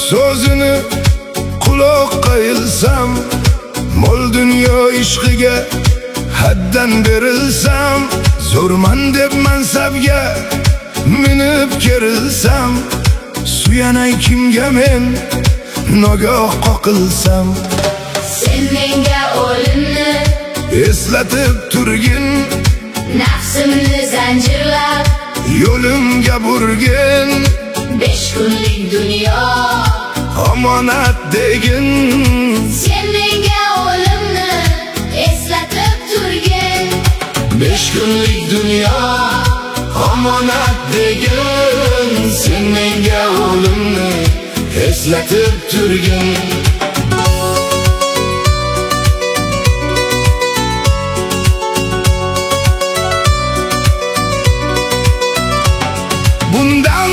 so'zini quloqqa ilsam, mol dunyo ishqiga haddan berilsam, zo'rman deb mansabga minib kerilsam, suyanay kimga men nogoh qoqilsam. Sen menga o'limni eslatib turgin, nafsimni zanjirlab yo'limga burgin. 5 kunlik dunyo omonat degin. Sen menga o'limni eslatib turgin. 5 kunlik dunyo omonat degin. Sen menga o'limni eslatib turgin.